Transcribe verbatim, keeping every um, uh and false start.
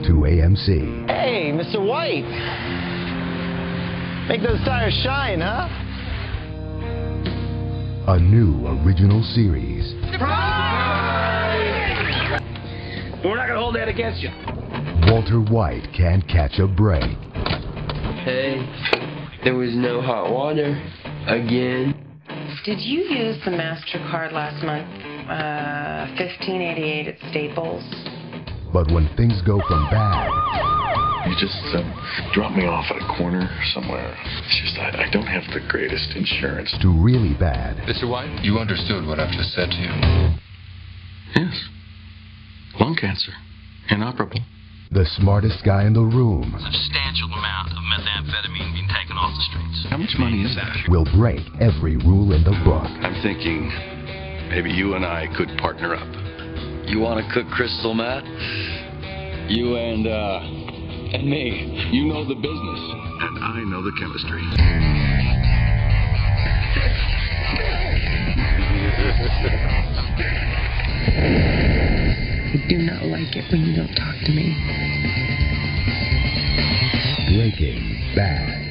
to A M C. Hey, Mister White. Make those tires shine, huh? A new original series. Surprise! We're not gonna hold that against you. Walter White can't catch a break. Hey, there was no hot water. Again. Did you use the MasterCard last month? Uh, fifteen eighty-eight at Staples. But when things go from bad... You just um, drop me off at a corner somewhere. It's just I, I don't have the greatest insurance. ...to really bad. Mister White, you understood what I've just said to you. Yes. Lung cancer. Inoperable. The smartest guy in the room... Substantial amount of methamphetamine being taken off the streets. How much money is that? ...will break every rule in the book. I'm thinking maybe you and I could partner up. You want to cook crystal meth? You and, uh, and me. You know the business, and I know the chemistry. I do not like it when you don't talk to me. Breaking Bad.